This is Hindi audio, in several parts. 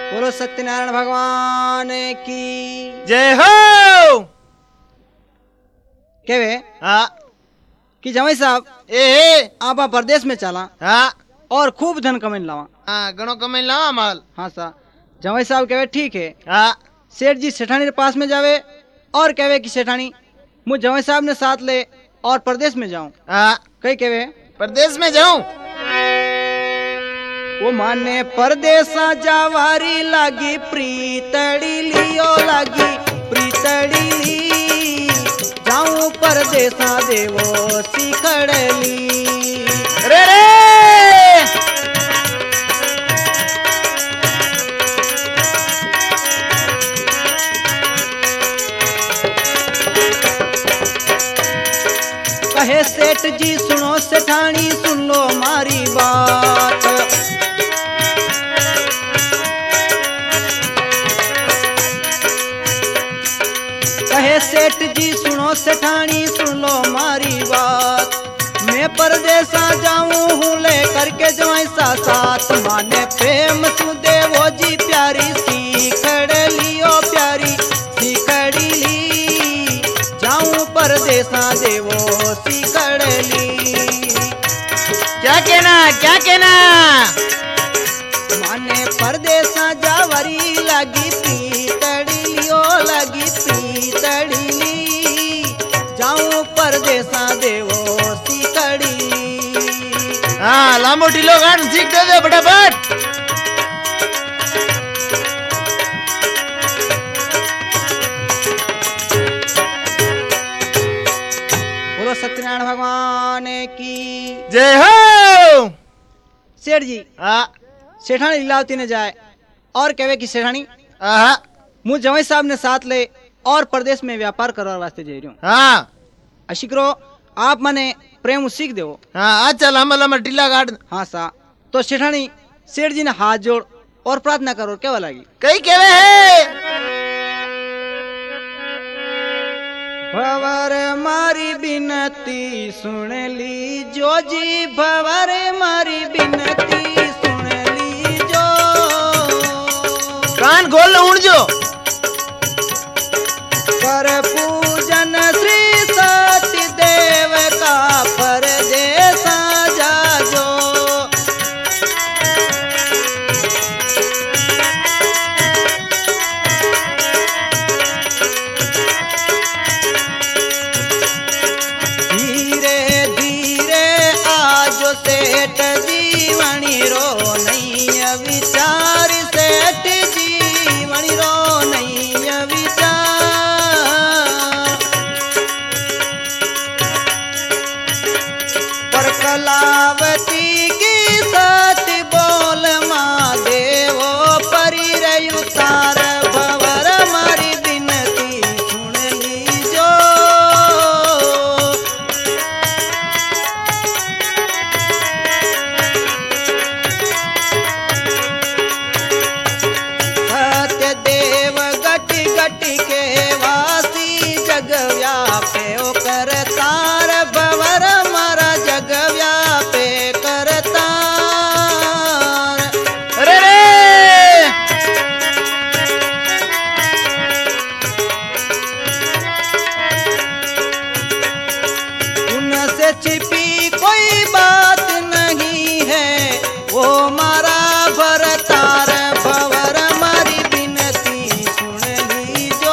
बोलो सत्यनारायण भगवान की जय हो। केवे हाँ कि जमाई साहब ए आप परदेश में चला हाँ और खूब धन कमाई लावा। हाँ गणो कमाई लावा माल। हाँ सा जमाई साहब कहे ठीक है। हाँ सेठ जी सेठानी के पास में जावे और कहे कि सेठानी मुझ जमाई साहब ने साथ ले और परदेश में जाऊं। हाँ कही कहे परदेश में जाऊं। वो माने परदेसा जावारी लागी प्रीतड़ी लियो लागी प्रीतड़ी ली जाऊं परदेसा देवो सिखड़ली रे रे कहे सेठ जी सुनो सेठानी सुन लो मारी बात। कहे सेठ जी सुनो सेठानी सुन लो मारी बात। मैं परदेसा जाऊं हूँ ले करके जवाई सा साथ माने प्रेम तू देवो जी प्यारी सीखड़ लियो प्यारी सीखड़ी ली जाऊं परदेसा देवो सीखड़ ली। क्या कहना माने परदेसा जावरी लगी पीतड़ी लियो लगी पीतड़ी ली जाऊं परदेसा देवो सीखड़ी ली। हाँ लांबो ढीलो गान सीख दे फटाफट। बोलो सत्यनारायण भगवान की जय हो। सेठ जी हाँ सेठानी लीलावती ने जाए और कहे कि सेठानी हाँ मुझ जवाई साहब ने साथ ले और प्रदेश में व्यापार करवा वास्ते जा रही हूँ। हाँ अशी करो आप मने प्रेम सीख दो। हाँ अच्छा लंबा लंबा ढीला गाड़। हाँ सा तो सेठानी सेठ जी ने हाथ जोड़ और प्रार्थना करो क्या लगी कई केवे है भवर मारी बिनती सुन ली जो जी भवर मारी बिनती सुन ली जो कान खोल लो उड़ जो कर पूजन श्री सत्य देव का परदेसा जाजो। धीरे धीरे आजो सेठ जीवनी रो नहीं विचार सेठ जीवनी रो नहीं विचार। पर कलावती की सत्य बोल माँ देवो परी रे उतार भवर मारी बिनती सुन लीजो। सत्य देव गट गट के वासी जग व्यापे ओ करतार भवर मारा जग व्यापे करतार। अरे रे उनसे छिपी कोई बात नहीं है वो मारा भरतार भवर मारी बिनती सुन लीजो।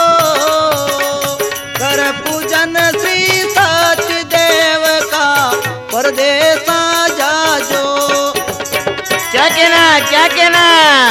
कर पूजन श्री सत्य देव का परदेसा जाजो। क्या कहना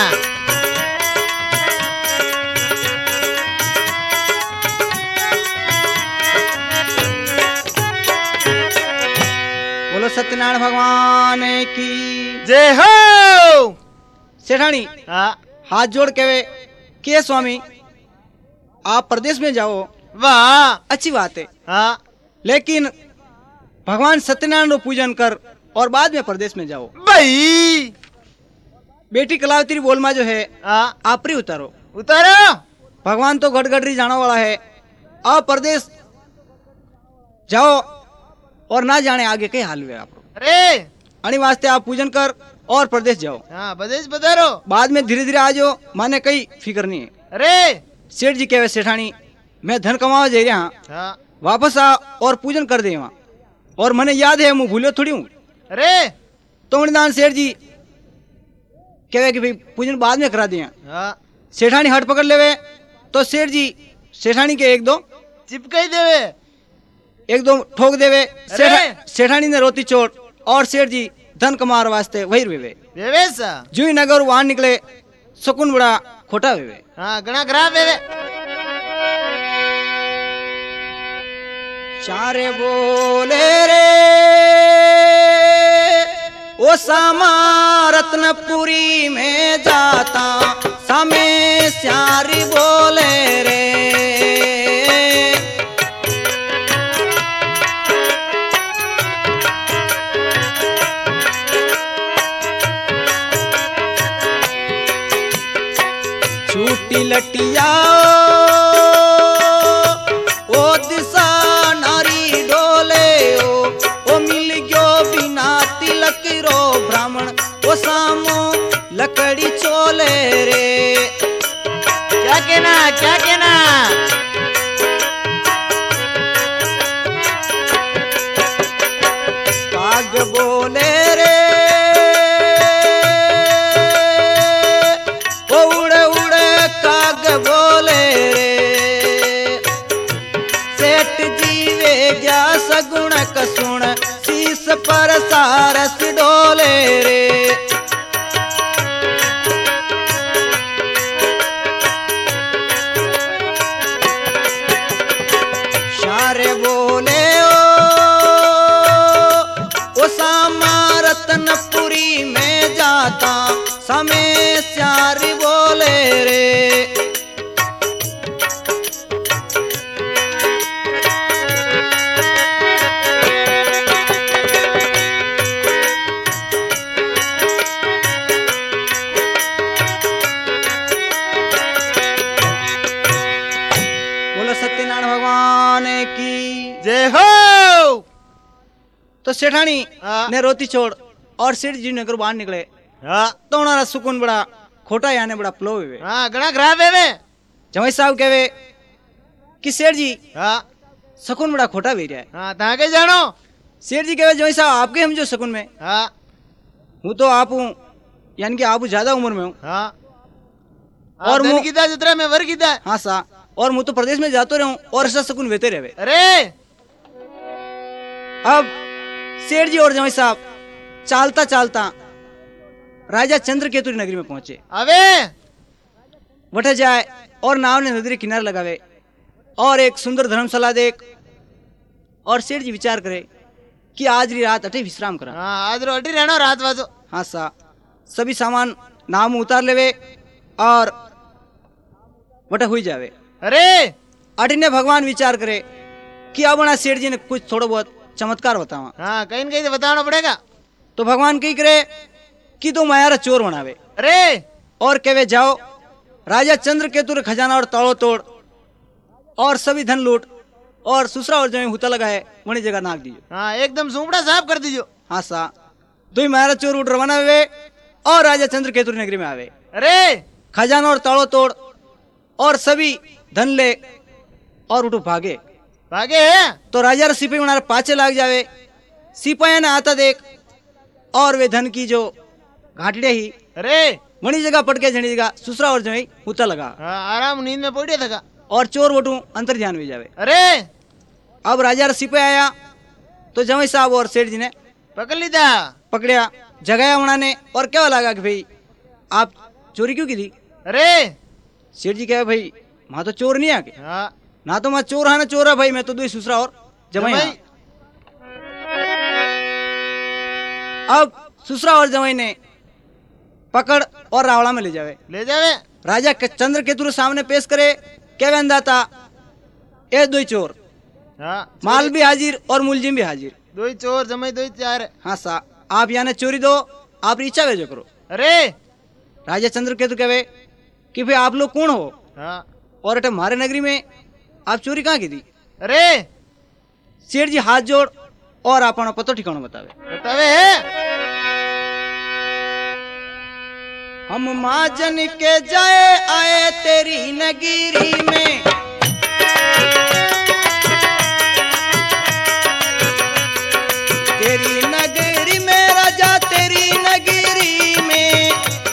बोलो सत्यनारायण भगवान की जय हो। सेठानी हाँ हाथ जोड़ के के स्वामी आप प्रदेश में जाओ वाह अच्छी बात है हाँ लेकिन भगवान सत्यनारायण को पूजन कर और बाद में प्रदेश में जाओ। भाई बेटी कलावती बोल में जो है हाँ आपरी उतारो उतारो। भगवान तो गड़गड़री जाने वाला है आप प्रदेश जाओ और ना जाने आगे के हाल हुए आप। अरे अणी वास्ते आप पूजन कर और प्रदेश जाओ। हाँ प्रदेश पधारो। बाद में धीरे धीरे आ जाओ, माने कई फिक्र नहीं है। अरे सेठ जी कहे सेठानी मैं धन कमावा जा रहा, हाँ वापस आ और पूजन कर दे वहाँ। और मने याद है मैं भूलो थोड़ी हूँ। अरे तो मणिदान सेठ जी कहे कि भाई पूजन बाद में करा दिया। हाँ सेठानी हट पकड़ लेवे तो सेठ जी सेठानी के एक दो चिपकाई देवे, एक दो ठोक देवे। अरे! सेठानी ने रोती चोट और सेठ जी धन कमार वास्ते वही वेवे। वेवे सा। जू ही नगर वहां निकले सुकुन बड़ा खोटा वेवे। हाँ घना खराब वेवे। चारे बोले रे ओ सामा रत्नपुरी में जाता, समय श्यारी बोले रे। छूटी लटिया ओ दिशा नारी डोले ओ मिल गयो बिना तिलक रो ब्राह्मण ओ सामो लकड़ी चोले रे। क्या कहना क्या कहना। काग बोले रे ओ उड़े उड़े काग बोले रे। सेठ जीवे गया सगुण कसुण शीस पर सारस डोले रे। शारे बोले ओ सामा रत्नपुरी में जाता, समय श्यारी बोले रे। बोलो सत्यनारायण भगवान की जय हो। तो सेठानी हाँ। ने रोती छोड़ और सेठ जी नगर बाहर निकले हाँ तो उन्हारा सुकून बड़ा खोटा याने बड़ा प्लो हुए। हाँ घना खराब वेवे। जमाई साहब कहे कि सेठ जी हाँ सुकून बड़ा खोटा भी रहा है। हाँ ताके जानो। सेठ जी कहे जमाई साहब आपके हम जो सुकून में हाँ हूँ तो आप हूँ, यानी कि आप ज्यादा उम्र में हूँ। हाँ और और मुँह- कीता जितना मैं वर कीता। हाँ सा और मुँह तो प्रदेश में जाते रहूं और ऐसा सुकून वेते रहे। अरे अब सेठ जी और जमाई साहब चालता चालता राजा चंद्रकेतुरी नगरी में पहुंचे। अबे वटे जाए और नाव ने नदी किनारे लगावे और एक सुंदर धर्मशाला देख और सेठ जी विचार करे कि आज री रात अटे विश्राम करा। हाँ आज रोटी रहना रात वाजो। हाँ सा सभी सामान नाव में उतार लेवे और वटे हुई जावे। अरे अटी ने भगवान विचार करे कि अब ना सेठ जी ने कुछ थोड़ा बहुत चमत्कार बतावा। हाँ कहीं न कहीं तो बताना पड़ेगा। तो भगवान कही करे कि तुम मायारा चोर बनावे अरे और कहवे जाओ राजा चंद्रकेतु खजाना और ताड़ो तोड़ और सभी धन लूट और सुसरा और जो हुता लगा है वही जगह नाक दीजिए। हाँ एकदम सूपड़ा साफ कर दीजियो। हाँ सा तो ही मायारा चोर उठ रवाना हुए और राजा चंद्रकेतु नगरी में आवे। अरे खजाना और ताड़ो तोड़ और सभी धन ले और उठो भागे। भागे है। तो राजा सिपाही उनारे पाछे लाग जावे। सिपाही ने आता देख और वे धन की जो घाटड़े ही अरे वही जगह पट के जनी जगह सुसरा और जो हुता लगा हाँ आराम नींद में पड़े था। और चोर वोटू अंतर ध्यान भी जावे। अरे अब राजा सिपाही आया तो जमाई साहब और सेठ जी ने पकड़ ली था। पकड़िया जगाया उन्होंने और क्या लगा कि भाई आप चोरी क्यों की थी। अरे सेठ जी कहे भाई वहां तो चोर नहीं आके हाँ ना तो मैं चोर है ना चोर है भाई मैं तो दो सुसरा और जमाई जमाई। हाँ। अब सुसरा और जमाई ने पकड़ और रावड़ा में ले जावे। ले जावे। राजा चंद्रकेतु सामने पेश करे क्या अंदाता ए दो चोर हाँ माल भी हाजिर और मुलजिम भी हाजिर। दो ही चोर जमाई दो ही चार। हाँ सा आप यहाँ चोरी दो आप इच्छा भेजो करो। अरे राजा चंद्रकेतु कहे कि भाई आप लोग कौन हो हाँ और अटे हमारे नगरी में आप चोरी कहाँ की थी। अरे सेठ जी हाथ जोड़ और अपना पतो ठिकाना बतावे। बतावे है। हम महाजन के जाए आए तेरी नगीरी में, तेरी नगरी में राजा तेरी नगरी में,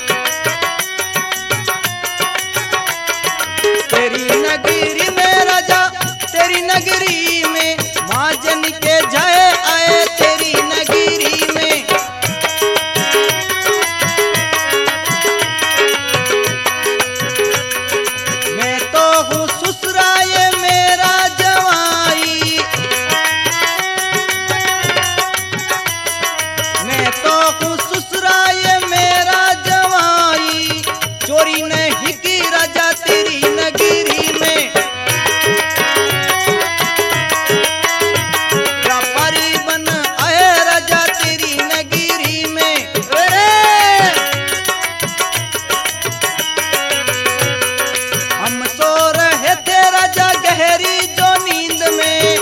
तेरी नगरी में राजा तेरी नगरी में, महाजन के जाए आए तेरी नगरी में। मैं तो हूँ ससुराए मेरा जवाई, मैं तो हूँ ससुराए मेरा जवाई, चोरी नहीं की राजा तेरी नगरी में। व्यापारी बन आए राजा तेरी नगरी में। अरे हम सो रहे थे राजा गहरी जो नींद में,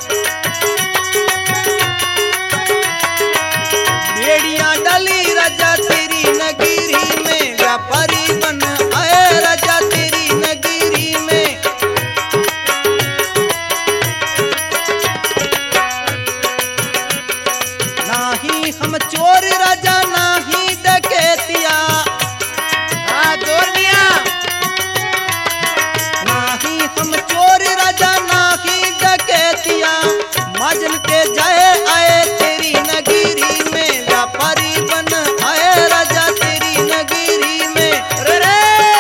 बेड़ियां डाली राजा तेरी नगरी में। व्यापारी बन आए राजा तेरी नगरी में। नाही हम चोर राजा नाही डकैतिया, हाँ जोर दिया। नाही हम चोर राजा नाही डकैतिया, मजल के जाए आए तेरी नगरी में। व्यापारी बन आए राजा तेरी नगरी में। अरे रे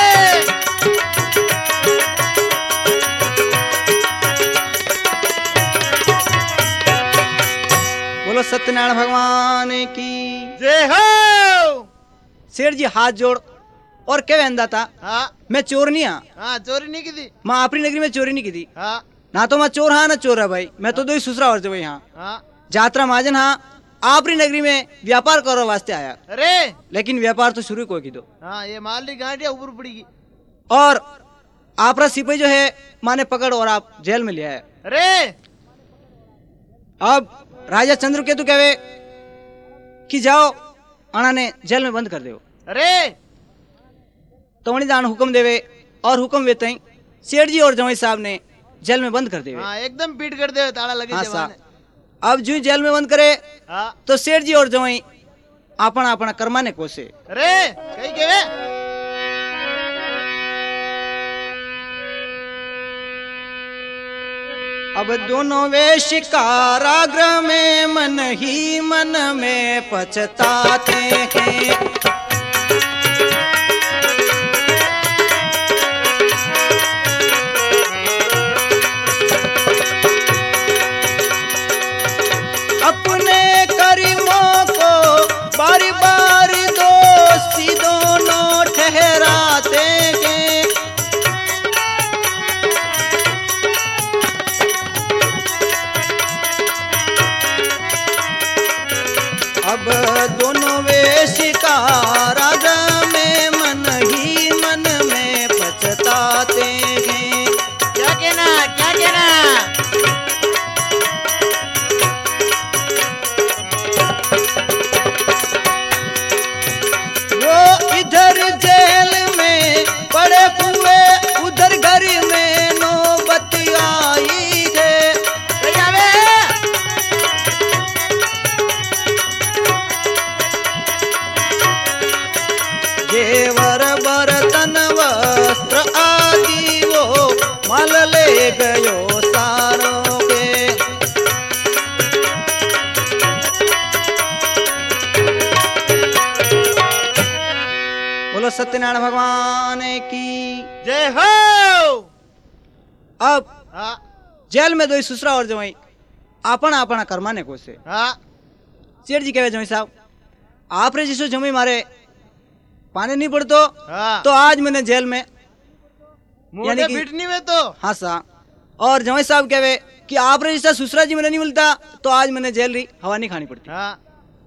बोलो सत्यनारायण भगवान की। जय हो। सेठ जी हाथ जोड़ और क्या वहंदा था, हाँ मैं चोर नहीं हाँ, हाँ चोरी नहीं की थी। मैं अपनी नगरी में चोरी नहीं की थी। हाँ ना तो मैं चोर हाँ ना चोर है भाई, मैं तो दो ही सुसरा और भाई हाँ हाँ। जात्रा महाजन हाँ आपरी नगरी में व्यापार करो वास्ते आया, अरे लेकिन व्यापार तो शुरू कोई की दो। हाँ ये माल री गांठिया ऊपर पड़ेगी। और आपरा सिपाही जो है माने पकड़ और आप जेल में ले आए। अरे अब राजा चंद्रकेतु कहे कि जाओ अणा ने जेल में बंद कर दो। अरे तो दान हुक्म देवे और हुक्म वेते ही सेठ जी और जवाई साहब ने जेल में बंद कर देवे। हाँ एकदम पीट कर दे ताला लगे हाँ जवान। साहब अब जो जेल में बंद करे हाँ तो सेठ जी और जवाई अपना अपना कर्माने कोसे। अरे कहीं के अब दोनों वे शिकारागृह में मन ही मन में पछताते हैं। अपने करीमों को बारी बारी दोस्ती दोनों ठहराते हैं। अब दोनों वे शिकारागृह में मन ही मन में पछताते हैं। क्या कहना क्या कहना। वो इधर जेल में पड़े हुए उधर घर में नौबत आई है। कहीं आवे जेवर बर्तन वस्त्र आदि वो माल ले गयो सारों के। बोलो सत्यनारायण भगवान की। जय हो। अब हाँ जेल में दो ससुरा और जवाई अपना अपना कर्माने को से। हाँ सेठ जी कहे जवाई साहब आप रे जिसो जमी मारे पानी नहीं पड़तो हाँ तो आज मैंने जेल में मुंह यानी के कि- पीटनी में तो हाँ सा। और जवाई साहब कहे कि आप रे जैसा ससुरा जी मैंने नहीं मिलता तो आज मैंने जेल री हवा नहीं खानी पड़ती। हाँ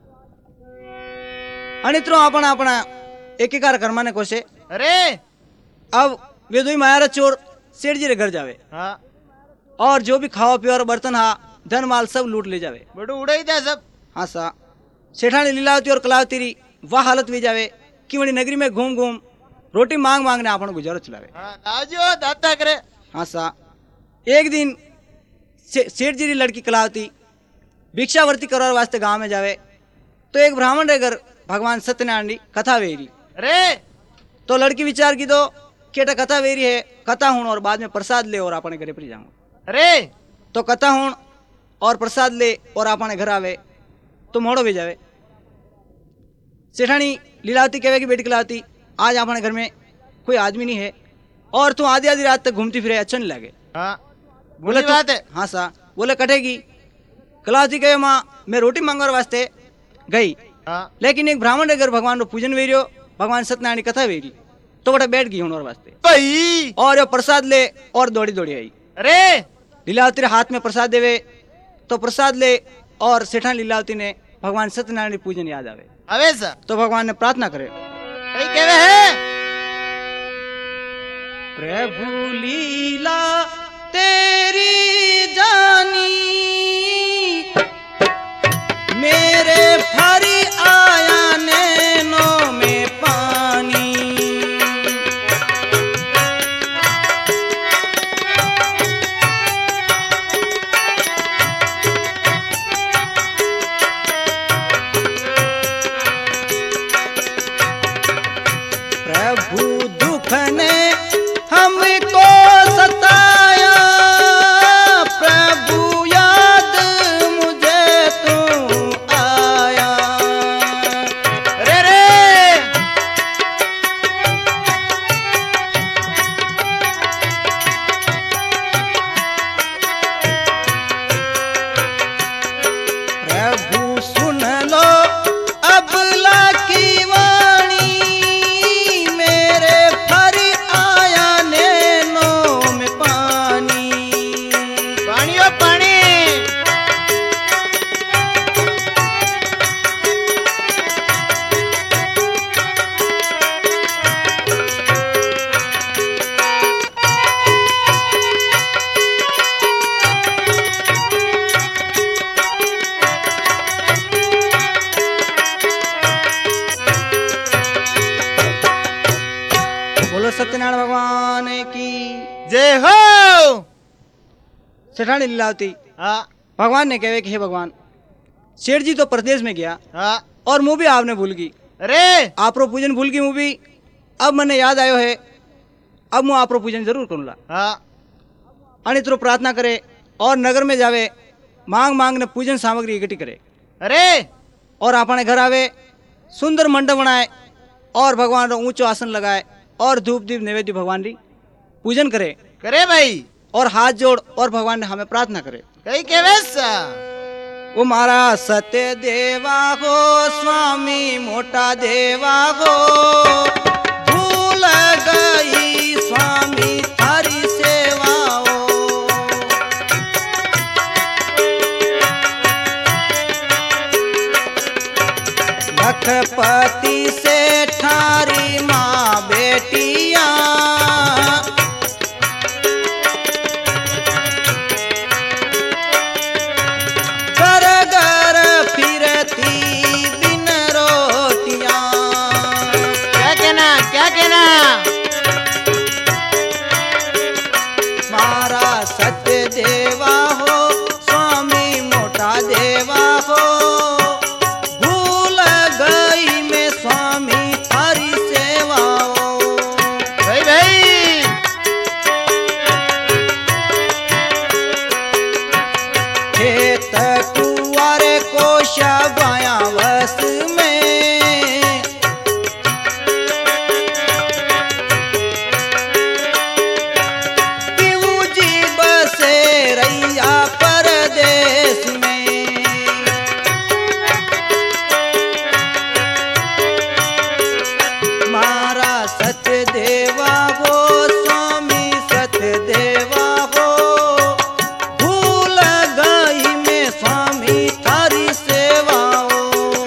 अनित्रो अपना अपना एक एक कर्माने को से। अरे अब वे दो ही मायारा चोर सेठ जी रे घर जावे हाँ और जो भी खावा पिया और बर्तन हा धन माल सब लूट ले जावे। बड़ू उड़ाई था सब। हाँ सा। सेठानी लीलावती और कलावती री वाह हालत भी जावे कि वही नगरी में घूम घूम रोटी मांग मांग ने आपन गुजारो चलावे। आजो दाता करे। हाँ सा एक दिन सेठ जी री लड़की कलावती भिक्षावर्ती करवार वास्ते गांव में जावे तो एक ब्राह्मण रे घर भगवान सत्यनारायण री कथा वेरी। अरे तो लड़की विचार की दो केटा कथा वेरी है, कथा हूं और बाद में प्रसाद ले और अपने घरे पर जाऊं। अरे तो कथा हूं और प्रसाद ले और अपने घर आवे तो मोड़ो भी जावे। सेठानी लीलावती कहे कि बेटी कलावती आज अपने घर में कोई आदमी नहीं है और तू आधी आधी रात तक घूमती फिरे, अच्छा नहीं लगे। हाँ बोले बुरी बात है। हाँ सा बोले कटेगी। कलावती कहे माँ मैं रोटी मांगने वास्ते गई, हाँ लेकिन एक ब्राह्मण अगर भगवान रो पूजन वेरियो, भगवान सत्यनारायण की कथा वेरी तो बड़ा बैठ गई होने वास्ते भाई। और यो प्रसाद ले और दौड़ी दौड़ी आई। अरे लीलावती रे हाथ में प्रसाद देवे तो प्रसाद ले और सेठा लीलावती ने भगवान सत्यनारायण की पूजन याद आवे। अबे सा तो भगवान ने प्रार्थना करे, कई कहवे है प्रभु लीला तेरी जानी मेरे फरी आया नैनों में पानी। प्रभु दुख ने हमको सताया, प्रभु याद मुझे तू आया। अरे रे प्रभु सुन लो अबला की वाणी मेरे फरी आया नैनों में पानी। पानी ओ पानी। बोलो सत्यनारायण भगवान की। जय हो। सेठानी लीलावती हाँ भगवान ने कहे कि हे भगवान सेठ जी तो प्रदेश में गया हाँ। और मुँह भी आपने भूल गई, अरे आपरो पूजन भूल गई मुँह भी। अब मैंने याद आयो है, अब मैं आपरो पूजन जरूर करूँगा। हाँ अनित्रो प्रार्थना करे और नगर में जावे मांग मांग ने पूजन सामग्री इकट्ठी करे अरे और अपने घर आवे सुंदर मंडप बनाए और भगवान रो ऊंचो आसन लगाए और धूप दीप नैवेद्य भगवान री पूजन करे करे भाई। और हाथ जोड़ और भगवान ने हमें प्रार्थना करे। कई कहवे सा वो मारा सत्य देवा हो स्वामी मोटा देवा हो, भूल गई स्वामी थारी सेवा हो। लखपति से ठारी माँ बेटिया घर घर फिरती बिन रोटियां। क्या कहना क्या कहना। मारा सत्य देवा हो स्वामी मोटा देवा हो, भूल गई मैं स्वामी थारी सेवा हो। भाई भाई खेत कुंवर को शबाया वस में, क्यों जी बसे रैया परदेश में। मारा सत्य देवा हो स्वामी सत्य देवा हो, भूल गई मैं स्वामी थारी सेवा हो।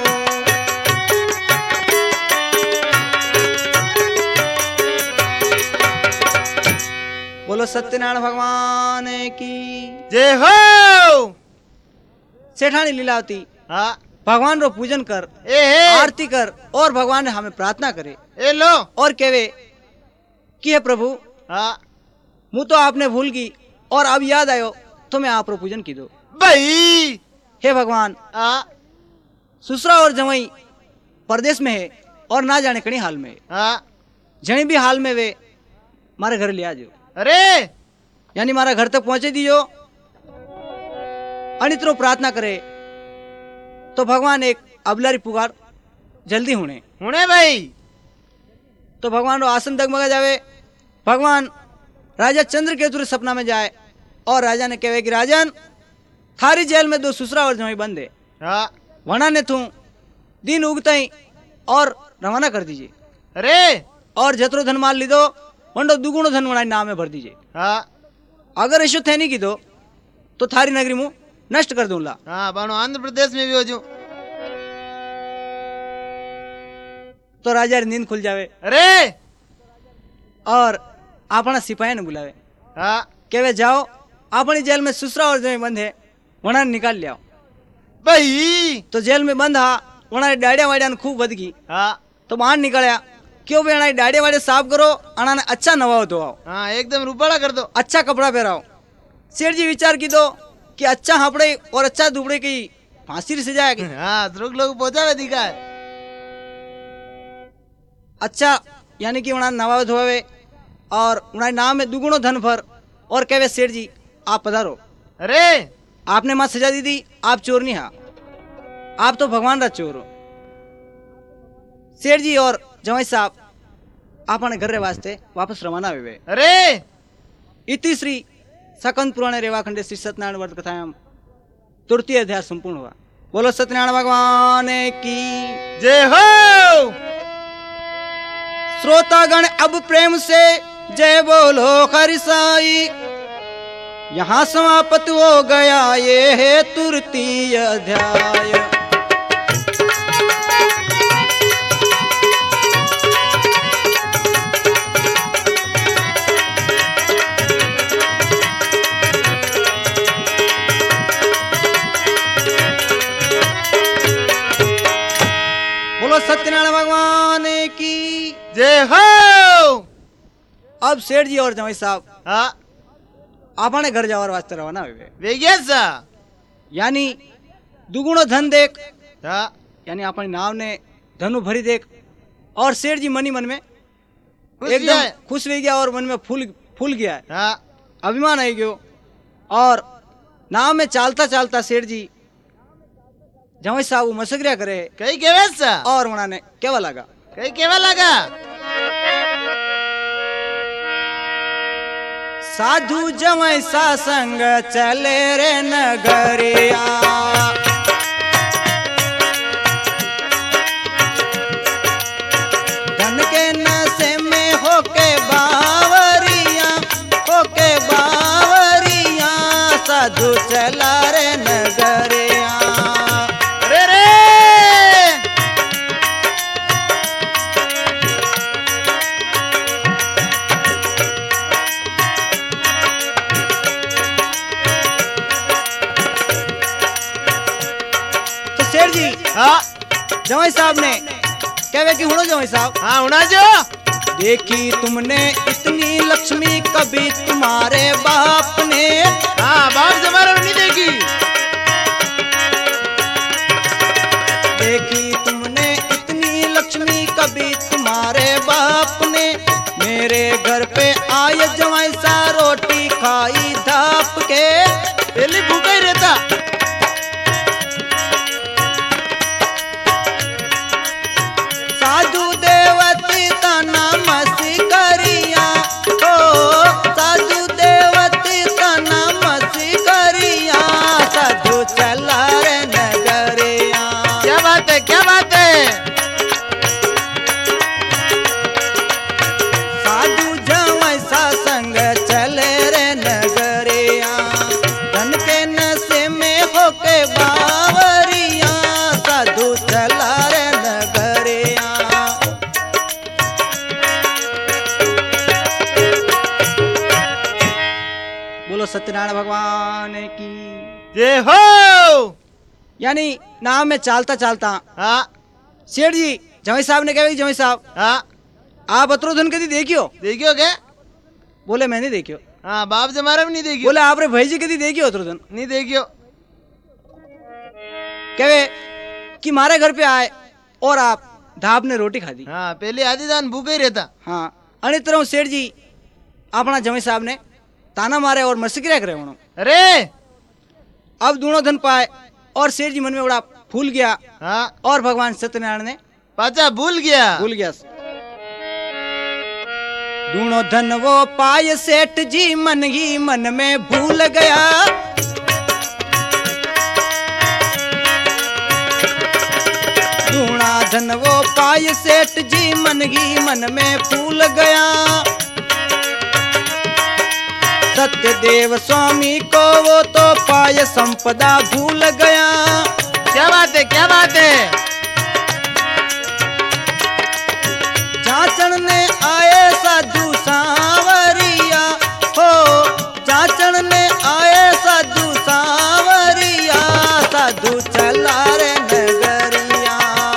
बोलो सत्यनारायण भगवान की। जय हो। सेठानी लीलावती हाँ भगवान रो पूजन कर, ए हे आरती कर और भगवान ने हमें प्रार्थना करे ए लो और कहवे कि हे प्रभु हाँ मुँह तो आपने भूल गई और अब याद आयो तो मैं आप रो पूजन की दो। भाई हे भगवान हाँ ससुरा और जवाई परदेश में है और ना जाने कहीं हाल में है। हाँ जनी भी हाल में वे मारे घर ले आ जाओ, अरे यानी मारा घर तक पहुंचे दीजो। अनित्रो प्रार्थना करे तो भगवान एक अबलारी पुकार जल्दी होने हुने भाई तो भगवान रो आसन डगमगा जावे। भगवान राजा चंद्रकेतु रे सपना में जाए और राजा ने कहे कि राजन थारी जेल में 2 ससुरा और जवाई बंद है, हाँ वना ने तू दिन उगता ही और रवाना कर दीजिए अरे और जतरो धन माल ली दो वंडो दुगुणो धन वनाई नाम में भर दीजिए। हाँ अगर ऐसो थे नहीं की दो तो थारी नगरी मुँह नष्ट कर दूंगा। हाँ बानो आंध्र प्रदेश में भी हो जो तो राजा री नींद खुल जावे अरे और अपना सिपाही ने बुलावे हाँ कहवे जाओ अपनी जेल में ससुरा और जवाई बंद है वना ने निकाल लिया। भाई तो जेल में बंद हा वना डाड़िया वाड़िया ने खूब बद गई हाँ तो बाहर निकलया क्यों भी अना डाड़िया वाड़े साफ करो अना ने अच्छा नवाओ धोआओ हाँ एकदम रुपाड़ा कर दो अच्छा कपड़ा पहराओ। सेठ जी विचार की दो कि अच्छा हापड़े और अच्छा दुबड़े की फांसी से जाएगी। हाँ श्रोक लोग पहुंचावे दिखा है अच्छा यानी कि उन्हें नवा धोवे और उन्हें नाम में दुगुणो धन भर और कहवे सेठ जी आप पधारो। अरे आपने माँ सजा दी थी, आप चोर नहीं हा, आप तो भगवान रा चोर हो। सेठ जी और जवाई साहब आपने घर रे वास्ते वापस रवाना हुए। अरे इति श्री सकंद पुराणे रेवाखंडे श्री सत्यनारायण व्रत कथायाम तृतीय अध्याय संपूर्ण हुआ। बोलो सत्यनारायण भगवान की जय हो। श्रोतागण अब प्रेम से जय बोलो हरि साई। यहाँ समाप्त हो गया ये है तृतीय अध्याय। बोलो सत्यनारायण भगवान की जय हो। अब सेठ जी और जवाई साहब हाँ आपने घर जावर वास्ते रवाना हुए। वे गया सा यानी दुगुणो धन देख हाँ यानी अपने नाम ने धनु भरी देख और सेठ जी मनी मन में खुश एकदम है। खुश हो गया और मन में फूल गया है, हाँ अभिमान आई गयो और नाव में चालता चालता सेठ जी जवाई साहब मसकरिया करे कहीं केवे सा और उन्होंने केवा लगा कहीं केवा लगा साधु जवाई सा संग चले रे नगरिया। धन के नशे में होके बावरिया साधु चला रे नगरिया। अरे रे तो सेठ जी हाँ जवाई साहब ने कहवे कि हुणो जवाई साहब हाँ होना जो देखी तुमने इतनी लक्ष्मी कभी तुम्हारे बाप ने। हाँ बाप जमारा नहीं देखी देखी तुमने इतनी लक्ष्मी कभी तुम्हारे बाप ने। मेरे घर पे आए जवाई सा रोटी खाई धाप के। पहले भूखा ही रहता साधु देवती तना मसी करिया ओ साधु देवती तना मसी करिया। साधु चला रे नगरिया। क्या बात है क्या बात है साधु जवाई सा संग चले रे नगरिया। धन के नशे में होके बावरिया साधु चला रे नगरिया। बोलो सत्यनारायण भगवान की। जय हो। यानी नाम में चालता चालता हाँ सेठ जी जवाई साहब ने कहा जवाई साहब हाँ आप अतरो धन कदी देखियो? देखियो क्या? बोले मैंने देखियो। हाँ बाप जमारा भी नहीं देखियो। बोले आपरे भाई जी कदी देखियो अतरो धन? नहीं देखियो। कहे कि मारे घर पे आए और आप ढाब ने रोटी खा दी। हाँ पहले आधी दान भूखा ही रहता। हाँ अने तरह सेठ जी अपना जवाई साहब ने ताना मारे और मस्करा करे उन्होंने। अरे अब दोनों धन पाए और सेठ जी मन में बड़ा फूल गया। हाँ और भगवान सत्यनारायण ने पाचा भूल गया। दोनों धन वो पाए सेठ जी मन ही मन में भूल गया। दूना धन वो पाए सेठ जी मन ही मन में भूल गया। सत्यदेव स्वामी को वो तो पाए संपदा भूल गया। क्या बात है, क्या बात है? जाचन ने आए साधु सांवरिया हो, जाचन ने आए साधु सांवरिया, साधु चला रे नगरिया।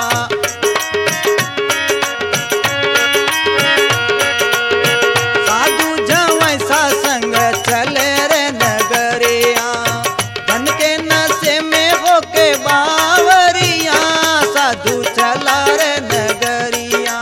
साधु जवाई सा संग चले रे नगरिया, धन के नशे में होके बावरिया, साधु चला रे नगरिया।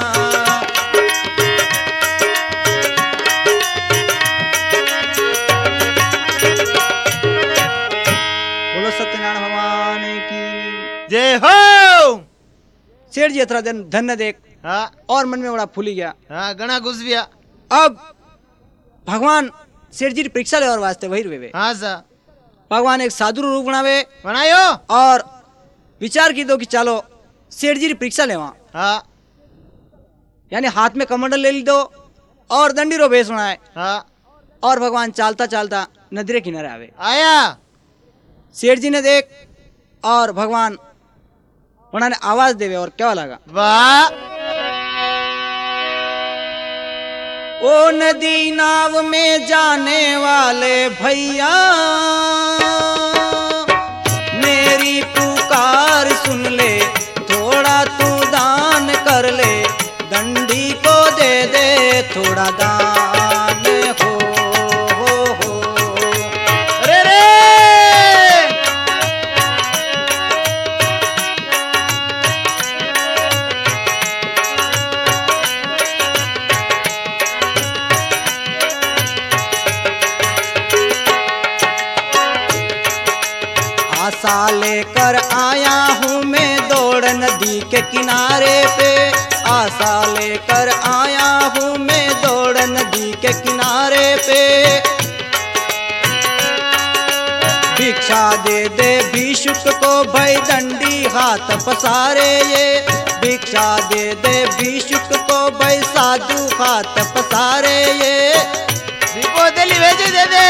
बोलो सत्यनारायण भगवान की जय हो। सेठ जी अतरा धन देख हाँ और मन में बड़ा फूली गया। हाँ गणा घुस गया। अब भगवान सेठ जी की परीक्षा ले और वास्ते वही रुए। हाँ सा भगवान एक साधु रूप बनावे बनायो और विचार की दो कि चलो सेठ जी की परीक्षा ले वहां। हाँ यानी हाथ में कमंडल ले ली दो और दंडी रो भेस बनाए। हाँ और भगवान चालता चालता नदी के किनारे आवे। आया सेठ जी ने देख और भगवान उन्होंने आवाज देवे और क्या लगा? वाह। ओ नदी नाव में जाने वाले भैया, मेरी पुकार सुन ले, थोड़ा तू दान कर ले, दंडी को दे दे थोड़ा दान हो। अरे रे आशा लेकर आया हूँ मैं दौड़ नदी के किनारे पे, आशा लेकर आया हूँ मैं दौड़ नदी के किनारे पे। भिक्षा दे दे भिक्षुक को भाई दंडी हाथ पसारे ये, भिक्षा दे दे भिक्षुक को भाई साधु हाथ पसारे ये। दीपो दिली भेजे दे दे।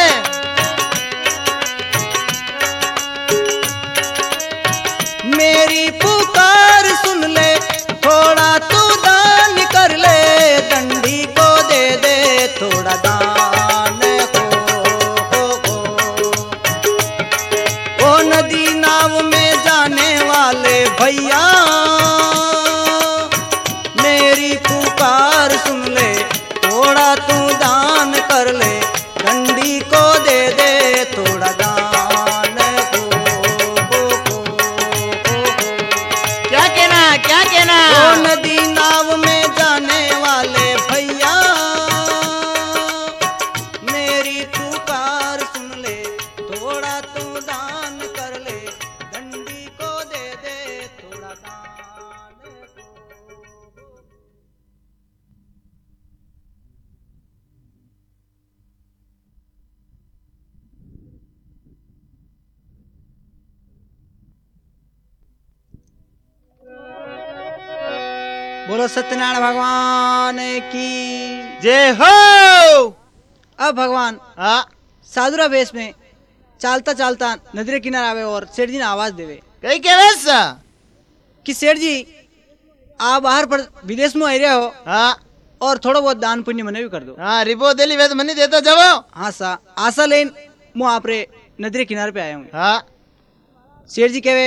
मेरी पुकार सुन ले, थोड़ा तू दान कर ले, दंडी को दे दे थोड़ा दान हो। ओ नदी नाव में जाने वाले भैया, मेरी पुकार सुन ले, थोड़ा तू दान कर ले, दंडी को दे दे थोड़ा दान हो। क्या कहना, क्या कहना? ओ नदी नाव में जाने वाले भैया, मेरी पुकार सुन ले, थोड़ा तू दान कर ले, दंडी को दे दे थोड़ा दान हो। बोलो सत्यनारायण भगवान की जय हो। अब भगवान हाँ साधुरा वेश में चालता चालता नदी के किनारे आवे और सेठ जी ने आवाज देवे कई के वैसा कि सेठ जी आप बाहर पर विदेश में आए हो हाँ और थोड़ा बहुत दान पुण्य मने भी कर दो। हाँ रिपो दिली वे तो मनी देता जाओ। हाँ सा आशा लेन मु आप रे नदी के किनारे पे आया हूँ। हाँ सेठ जी कहे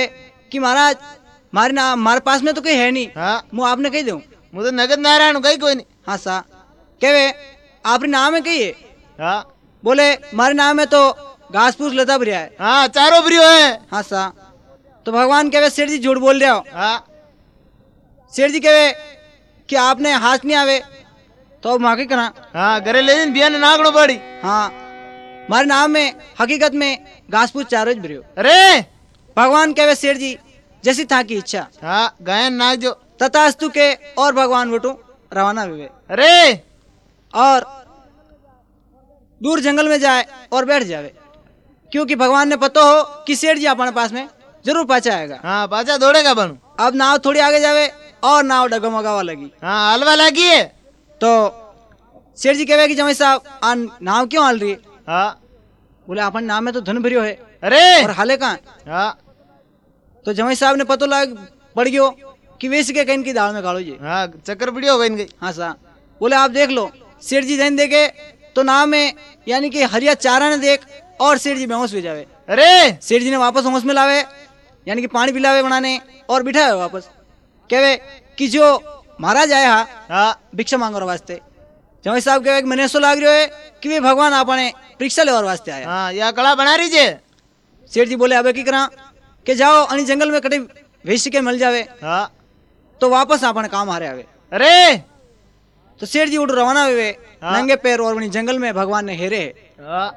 कि महाराज मारे पास में तो कोई है नहीं, हाँ मैं आपने कही दूं। मुझे नगद नारायण हूँ, कहीं कोई नहीं। हाँ सा केवे आपने नाम है कही है? हाँ बोले मारे नाम है तो घास फूस लेता भरिया है। हाँ चारों प्रियो है। हाँ सा तो भगवान कहे सेठ जी झूठ बोल रहे हो। हाँ सेठ जी कहे कि आपने हाथ नहीं आवे तो अब माके करा। हाँ घरे ले दिन बिया ने नागणो पड़ी। हाँ मारे नाम में हकीकत में घास फूस चारों ही भरियो। अरे भगवान कहे सेठ जी जैसी था की इच्छा। हाँ गायन नाग जो तथास्तु के और भगवान वटू रवाना हुए अरे और दूर जंगल में जाए और बैठ जावे, क्योंकि भगवान ने पता हो कि सेठ जी अपने पास में जरूर पाचा आएगा। हाँ पाचा दौड़ेगा बनू। अब नाव थोड़ी आगे जावे और नाव डगमगावा लगी। हाँ हलवा लगी है। तो सेठ जी कहे कि जमाई साहब नाव क्यों हाल रही है? हाँ बोले अपन नाव में तो धन भरियो है अरे और हाले कहाँ? हाँ तो जमाई साहब ने पता लग पड़ गयो कि वैसे के कहीं की दाल में काढ़ो जी। हाँ चक्कर पड़ी हो गई। हाँ सा बोले आप देख लो। सेठ जी ध्यान देखे तो नाव में यानी कि हरिया चारा ने देख और सेठ जी बेहोश हो जावे। अरे सेठ जी ने वापस होश में लावे यानी कि पानी पिलावे बनाने और बिठावे वापस। कहे कि जो महाराज आया हाँ भिक्षा मांगो वास्ते। जमाई साहब कहे मैंने ऐसा लाग रहा है कि वे भगवान आपने परीक्षा लेवर वास्ते आया। हाँ या कड़ा बना रही जे। सेठ जी बोले अब की करा के जाओ अनि जंगल में कटे वेश के मिल जावे हाँ तो वापस आपने काम हारे आवे। अरे तो सेठ जी उठ रवाना हुए हाँ। नंगे पैर और वनी जंगल में भगवान ने हेरे। हाँ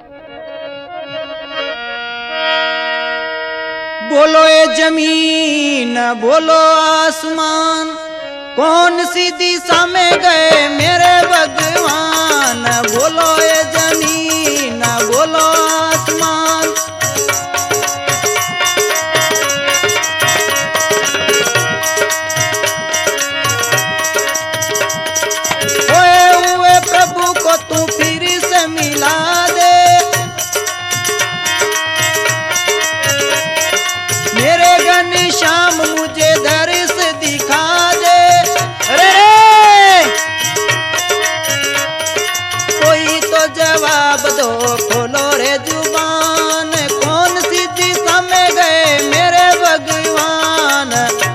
बोलो ये जमीन बोलो आसमान कौन सी दिशा में गए मेरे भगवान। बोलो ये जमीन बोलो आसमान खोए हुए प्रभु को तू फिर से मिला दे। मेरे घनश्याम मुझे दर्श दिखा दे। अरे कोई तो जवाब दो खोलो रे जुबान कौन सी दिशा में गए मेरे भगवान।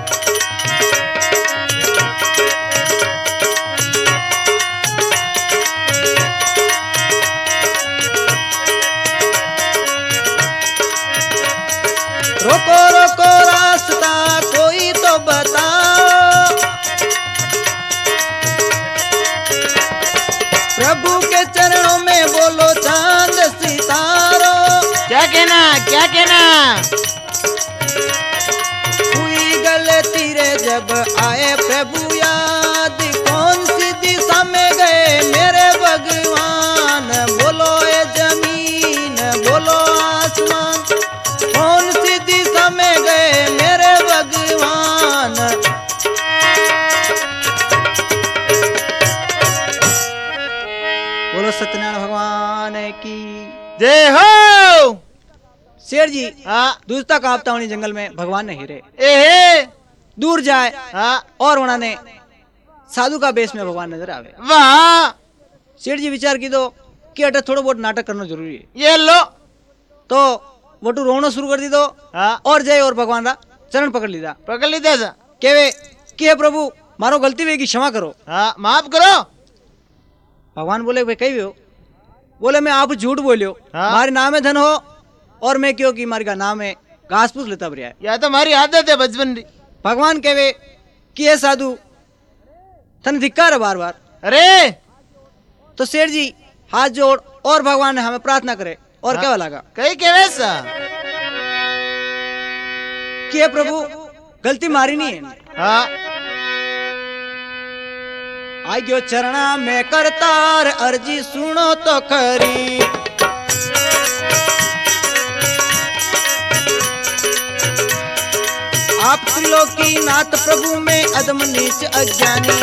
रोको रोको रास्ता कोई तो बताओ। प्रभु के चरणों में बोलो चांद सितारों। क्या कहना हुई गलती रे जब आए प्रभु याद कौन सी दिशा में गए मेरे भगवान। बोलो ये जमीन बोलो आसमान कौन सी दिशा में गए मेरे भगवान। बोलो सत्यनारायण भगवान की जय हो। शेर जी हाँ दूसरा कांपता उन्हीं जंगल में भगवान ने हिरे ए दूर जाए हाँ और उन्होंने साधु का बेस में भगवान नजर आवे। वाह सेठ जी विचार की दो कि अटे थोड़ा बहुत नाटक करना जरूरी है। ये लो तो वटू रोना शुरू कर दी दो हाँ और जाए और भगवान रा चरण पकड़ लीदा। पकड़ लीधा था। केवे कि हे प्रभु मारो गलती हुई की क्षमा करो। हाँ माफ करो। भगवान बोले भाई कही हो? बोले मैं आप झूठ बोलियो। हाँ। हमारे नाम है धन हो और मैं क्यों कि मारी का नाम है घास फूस लेता बरिया है। या तो हमारी आदत है बचपन की। भगवान कहे कि हे साधु तन धिक्कार है बार बार। अरे तो शेर जी हाथ जोड़ और भगवान ने हमें प्रार्थना करे और हाँ। क्या लगा कहीं के वैसा कि हे प्रभु गलती मारी नहीं है। हाँ आग्यो चरणा में करतार अर्जी सुनो तो खरी। आप त्रिलोकी नाथ प्रभु में अदम नीच अज्ञानी।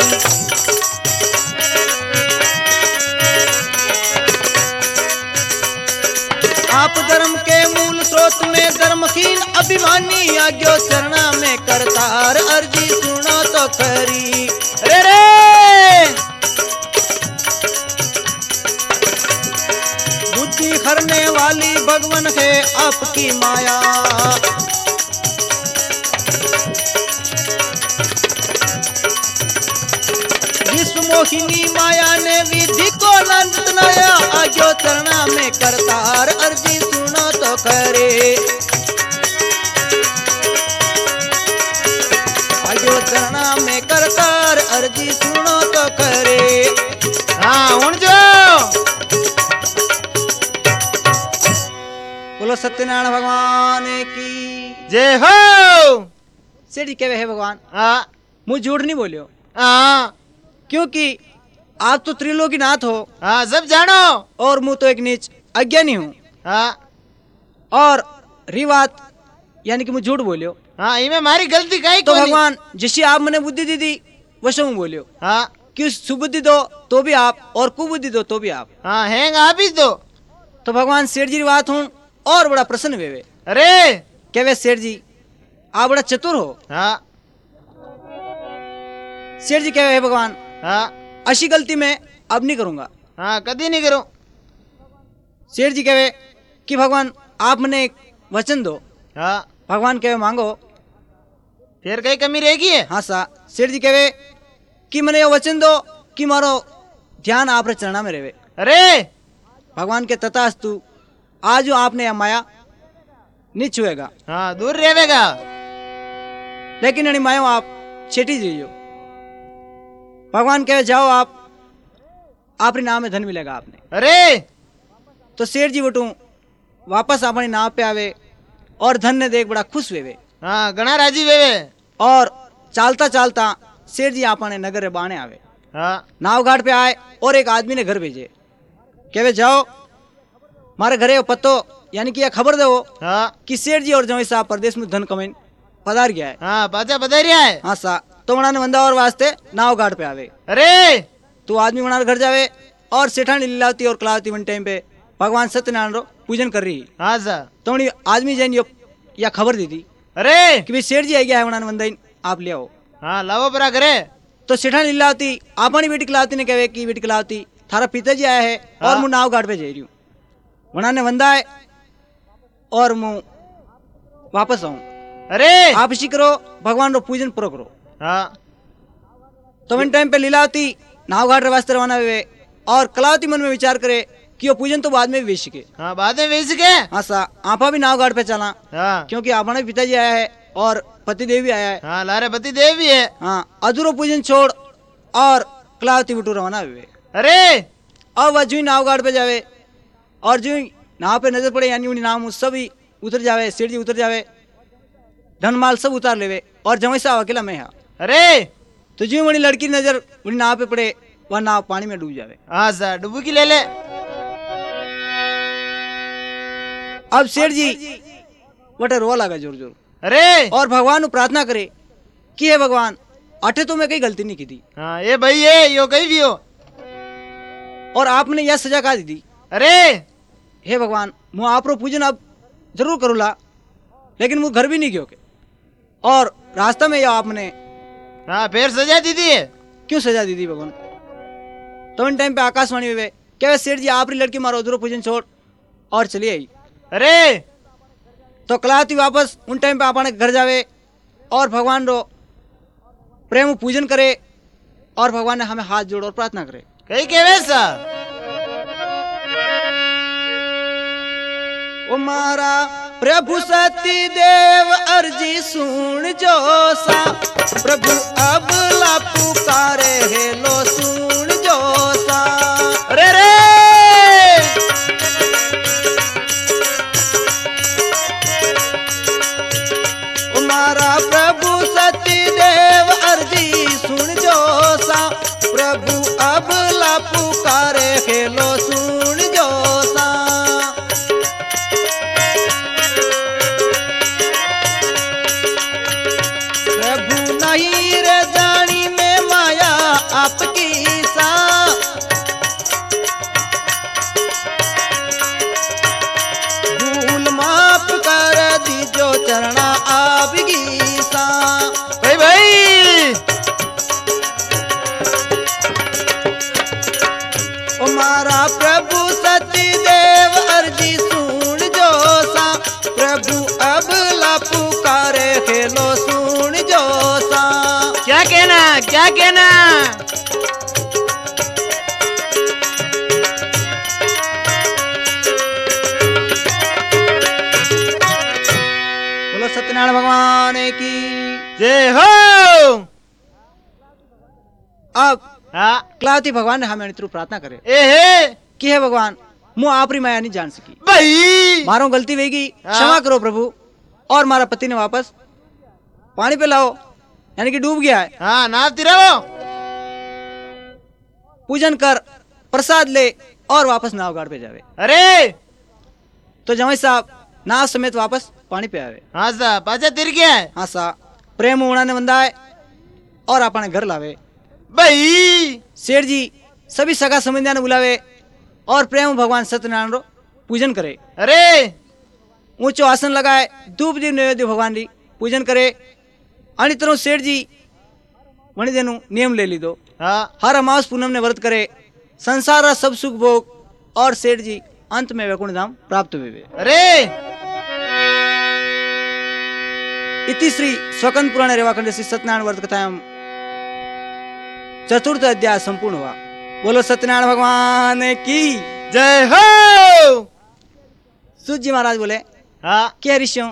आप धर्म के मूल स्रोत में धर्महीन अभिमानी। आग्यो चरणा में करतार अर्जी सुनो तो खरी। अरे रे बुद्धि हरने वाली भगवान है आपकी माया। उस मोहिनी माया ने विधि को नंद नया आज्ञो चरणा में करतार अर्जी सुनो तो करे आज्ञो चरणा में करतार अर्जी सुनो तो करे। हाँ उन जो बोलो सत्यनारायण भगवान की जय हो। सेठ जी कहे है भगवान हाँ मुझ झूठ नहीं बोलियो हाँ क्योंकि आप तो त्रिलोकीनाथ हो हाँ सब जानो और मुझ तो एक नीच अज्ञानी हूँ हाँ और रिवात यानी कि मुझ झूठ बोलियो। हाँ इमे मारी गलती काई तो कोनी। भगवान जिससे आप मैंने बुद्धि दी थी वैसे मुझ बोलियो हाँ कि सुबुद्धि दो तो भी आप और कुबुद्धि दो तो भी आप। हाँ हैंग आप ही तो भगवान सेठ जी की बात हूँ और बड़ा प्रसन्न वे अरे क्या वे सेठ जी आप बड़ा चतुर हो। हाँ सेठ जी क्या है भगवान हाँ अच्छी गलती मैं अब नहीं करूंगा। हाँ कभी नहीं करूं। सेठ जी कहे कि भगवान आप मैंने एक वचन दो। हाँ भगवान कहे मांगो। फिर कहीं कमी रहेगी है। हाँ सा सेठ जी कहे कि मैंने ये वचन दो कि मारो ध्यान आप रे चरणा में रहे। अरे भगवान के तथास्तु आज आपने यह माया नहीं छुएगा। हाँ दूर रहेगा लेकिन यानी मायो आप छेटी दीजियो। भगवान कहे जाओ आप आपके नाम में धन मिलेगा आपने। अरे तो सेठ जी बटू वापस अपने नाव पे आवे और धन ने देख बड़ा खुश हुए। हाँ घना राजी वे और चालता चालता सेठ जी अपने नगर रे बाणे आवे। हाँ नाव घाट पे आए और एक आदमी ने घर भेजे कहे जाओ मारे घरे पत्तो यानी कि यह खबर दो हाँ कि सेठ जी और जवाई साहब परदेश में धन कमाइन पधार गया है। हाँ बाजा बधाई है। हाँ सा तो उन्होंने बंदा और वास्ते नाव घाट पे आवे। अरे तो आदमी उन्हार घर जावे और सेठानी लीलावती और कलावती वन टाइम पे भगवान सत्यनारायण रो पूजन कर रही। हाँ सा तो उन्हें आदमी जैन या खबर दी थी अरे कि भाई सेठ जी आ गया है उन्होंने बंदा आप ले आओ। हाँ लाओ बरा करे। तो सेठानी लीलावती अपनी बेटी कलावती ने कहे कि बेटी कलावती थारा पिताजी आया है और हाँ। मुझ नाव घाट पे जा रही हूँ। उन्होंने बंदा है और मुँह वापस आऊं। अरे आप इसी करो भगवान रो पूजन पूरा करो। हाँ तो इन टाइम पे लीलावती नाव घाट वास्ते रवाना हुए और कलावती मन में विचार करे कि वो पूजन तो बाद में भी वेश के। हाँ बाद में वेच के। हाँ सा आपा भी नाव घाट पे चला हाँ क्योंकि अपना भी पिताजी आया है और पति देव भी आया है। हाँ लारे पति देव भी है। हाँ अधूरो पूजन छोड़ और कलावती बटू रवाना हुए। अरे अब वह जूही नाव घाट पे जावे और जूही नाव पे नजर पड़े यानी उन्हें नाम सब ही उतर जावे। सेठ जी उतर जावे धन माल सब उतार लेवे और जवाई साहब अकेला मैं हाँ। अरे तो जो वही लड़की नजर उन्हें नाव पे पड़े वह नाव पानी में डूब जावे। हाँ सा डुबकी ले ले। अब सेठ जी वटे रो लगा जोर जोर अरे और भगवान को प्रार्थना करे कि हे भगवान अठे तो मैं कहीं गलती नहीं की थी हाँ ये भाई ये यो कहीं भी हो और आपने यह सजा कहा दी थी। अरे हे भगवान मैं आप रो पूजन अब जरूर करूला लेकिन मुझे घर भी नहीं गयो के और रास्ता में यह आपने हाँ फिर सजा दी थी। क्यों सजा दी थी भगवान। तो इन टाइम पे आकाशवाणी हुए क्या सेठ जी आपरी लड़की मारो उधरो पूजन छोड़ और चली आई। अरे तो कलावती वापस उन टाइम पे अपने घर जावे और भगवान रो प्रेम पूजन करे और भगवान ने हमें हाथ जोड़ और प्रार्थना करे। कहीं के वैसा ओ मारा प्रभु सती देव अर्जी सुन जो सा प्रभु अब ला पुकारे हेलो सुन जो सा। अरे रे ओ मारा प्रभु सती देव अर्जी सुन जो सा प्रभु अब ला पुकारे हेलो सुन जो सा। प्रभु नहीं रे जानी में माया आपकी सा भूल माफ कर दीजो चरणा आपकी सा। भाई भाई ओ मारा प्रभु सती देव अर्जी सुन जो सा प्रभु अब ला पुकारे खेलो सुन जो सा। क्या कहना क्या कहना। जय हो। अब हाँ कलावती भगवान ने हमें इतनी प्रार्थना करे ए हे कि हे भगवान मु आपरी माया नहीं जान सकी, भाई मारो गलती वेगी, हाँ। क्षमा करो प्रभु। और मारा पति ने वापस पानी पे लाओ, यानी कि डूब गया है, हाँ नाचती रहो। पूजन कर, प्रसाद ले और वापस नाव घाट पे जावे। अरे तो जमाई साहब नाव समेत वापस पानी पे आवे। हाँ सा पाचा तिर गया है हाँ सा प्रेम उड़ा ने बंदा है और अपने घर लावे। भाई। सेठ जी सभी सगा संबंधियों ने बुलावे और प्रेम भगवान सत्यनारायण रो पूजन करे। अरे ऊंचो आसन लगाए, धूप दीप नैवेद्य भगवान री पूजन करे। अनी तरह सेठ जी वणी देनु नियम ले लीधो, हाँ हर अमावस पूनम ने व्रत करे, संसार रा सब सुख भोग और सेठ जी अंत में वैकुंठ धाम प्राप्त हुए। अरे इति श्री स्वकंद पुराण रेवाखंड श्री सत्यनारायण व्रत कथायाम चतुर्थ अध्याय संपूर्ण हुआ। बोलो सत्यनारायण भगवान की जय हो। सूत जी महाराज बोले हाँ क्या ऋषियों,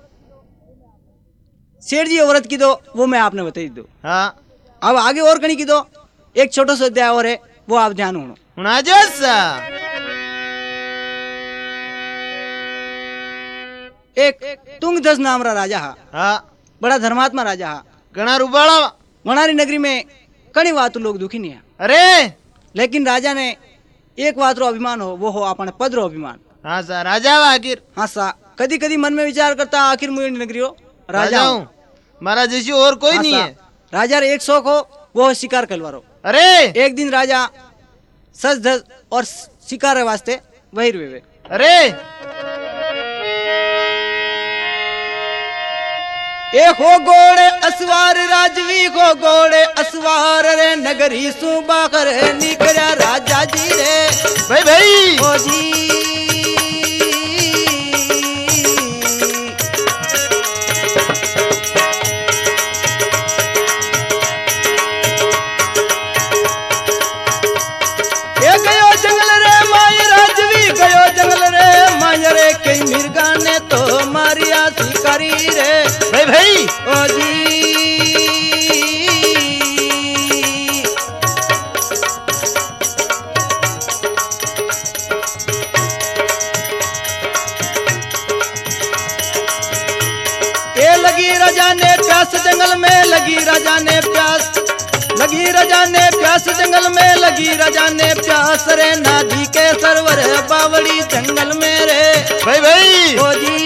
सेठ जी व्रत की दो वो मैं आपने बताई दो, हाँ अब आगे और कहीं की दो, एक छोटा सा अध्याय और है वो आप ध्यान हो। हुना जो सा एक तुंगध्वज नाम रा राजा हा, हाँ बड़ा धर्मात्मा राजा हा। गणा रुबाड़ा वनारी नगरी में कई बात लोग दुखी नहीं है, अरे लेकिन राजा ने एक बात रो अभिमान हो, वो हो अपने पद रो अभिमान। हाँ सा राजा वा आखिर हाँ सा कदी कदी मन में विचार करता आखिर मुझे नगरी हो राजा राजा हूँ। हूँ, मारा जैसी और कोई हाँ नहीं सा, है। राजा रे एक शौक हो वो हो शिकार कलवारो। अरे एक दिन राजा सज धज और शिकार के वास्ते वही रुए। अरे एक हो घोड़े असवार राजवी को घोड़े असवार रे नगरी सुबा कर निकला राजा जी रे। भाई भाई ओ जी ये गयो जंगल रे माय राजवी गयो जंगल रे माय रे कई मिर्गा ने तो मारिया शिकारी रे। भाई भाई ओ जी ये लगी राजा ने प्यास जंगल में, लगी राजा ने प्यास, लगी राजा ने प्यास जंगल में, लगी राजा ने प्यास रे नादी के सरवर बावड़ी जंगल में रे। भाई भाई ओ जी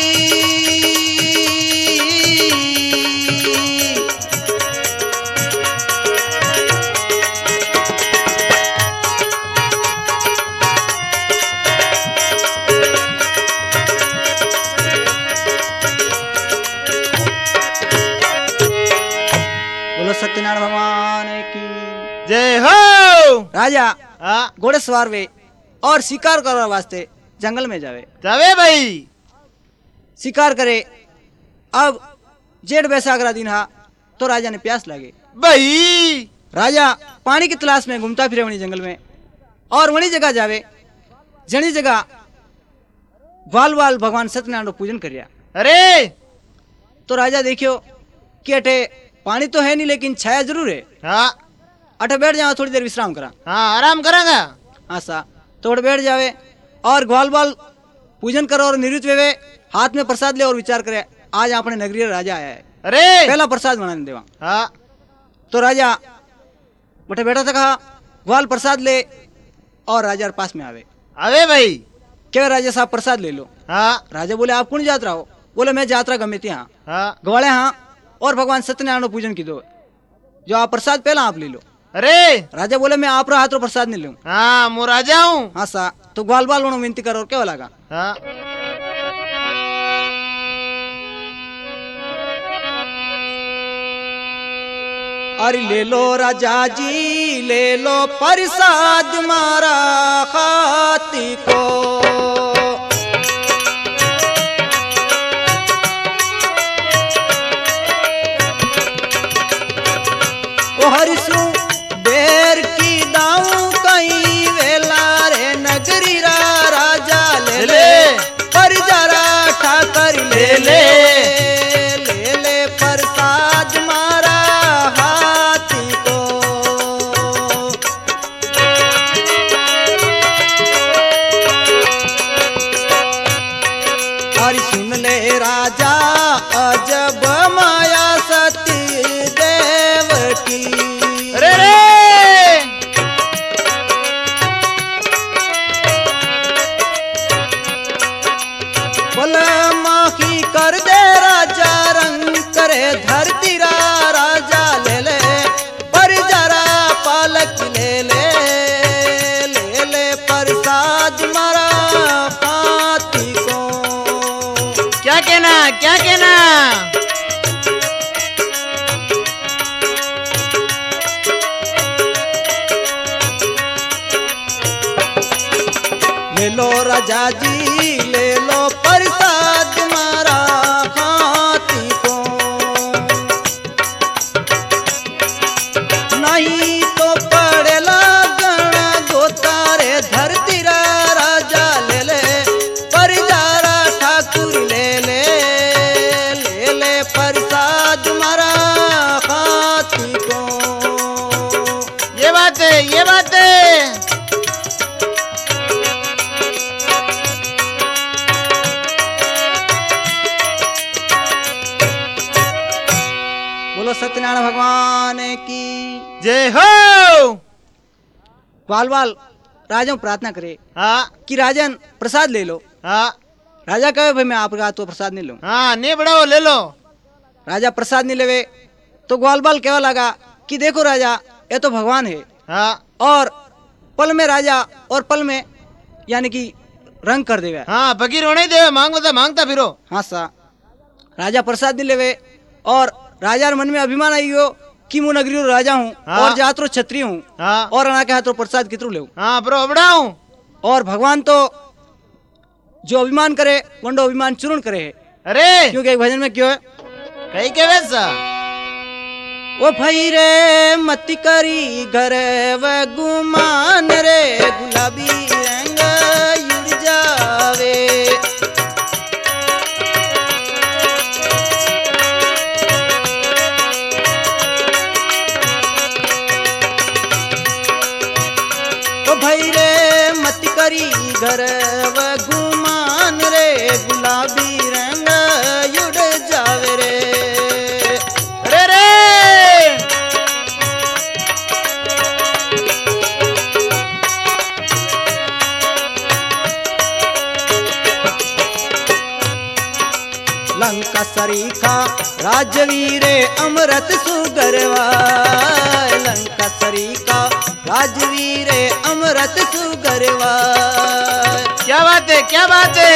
बोलो सत्यनारायण भगवान की जय हो। राजा हाँ घोड़े सवार वे और शिकार करने वास्ते जंगल में जावे। जावे भाई शिकार करे। अब जेठ बैसाख रा दिन हा तो राजा ने प्यास लगे। भाई राजा पानी की तलाश में घूमता फिरे वनी जंगल में और वनी जगह जावे जनी जगह वाल वाल भगवान सत्यनारायण रो पूजन करिया। अरे तो राजा देखियो कि अठे पानी तो है नहीं लेकिन छाया जरूर है, हाँ अठे बैठ जाओ थोड़ी देर विश्राम करा। हाँ आराम करेंगा। आशा तो बैठ जावे और ग्वाल बाल पूजन करो और निवृत्त वे हाथ में प्रसाद ले और विचार करे आज अपने नगरीय राजा आया है, अरे पहला प्रसाद बनाने देवा। हाँ तो राजा बटे बैठा था, कहा ग्वाल प्रसाद ले और राजा के पास में आवे। आवे भाई क्या राजा साहब प्रसाद ले लो। हाँ राजा बोले आप कौन यात्रा हो? बोले मैं यात्रा गमे थी हाँ हाँ ग्वाले हाँ और भगवान सत्यनारायण पूजन की दो, जो आप प्रसाद पहला आप ले लो। अरे राजा बोले मैं आप हाथों प्रसाद नहीं लूँ। हाँ मु राजा हूँ। हाँ सा तो ग्वाल बाल उन्होंने विनती करो और क्या लगा। हाँ अरे ले लो राजा जी ले लो प्रसाद मारा खाती को, ओ हरिसु बेर की दाऊ कहीं वेला रे नगरी रा राजा ले ले पर जरा ठाकर ले ले ले ले प्रसाद लो राजा जी ले लो प्रसाद मारा हाथी को, नहीं तो पड़ेला गणा गोतारे धरती रा राजा ले ले परिजारा ठाकुर ले ले प्रसाद मारा हाथी को। ये बात है, ये बात है। बोलो सत्यनारायण भगवान की जय हो। बाल बाल राजा प्रार्थना करे हाँ कि राजन प्रसाद ले लो। हाँ राजा कहे भाई मैं आपका तो प्रसाद नहीं लूं। हाँ, नहीं बढ़ाओ, ले लो। राजा प्रसाद नहीं लेवे तो ग्वाल बाल कहवा लगा कि देखो राजा ये तो भगवान है, हाँ और पल में राजा और पल में यानी कि रंग कर देवे। हाँ, फकीर होने ही दे, मांगता मांगता फिरो। हाँ सा राजा प्रसाद नहीं लेवे और राजा मन में अभिमान आई हो कि मु नगरी राजा हूँ हाँ। और जातरो क्षत्रिय हूँ हाँ और अना के हाथों प्रसाद कितरू ले। हाँ, बरो बढ़ाऊं। और भगवान तो जो अभिमान करे वंडो अभिमान चूर्ण करे है। अरे क्योंकि एक भजन में क्यों है कहीं के वैसा वो भई रे मती करी घर व गुमान रे गुलाबी रंग उड़ जावे। ओ भई रे मती करी घर व गुमान रे गुलाबी रंग उड़ जावे रे। अरे रे लंका सरीखा राजवीरे अमृत सुगरवा। लंका सरीखा राजवीरे अमृत सुगरवा। क्या बात है, क्या बात है।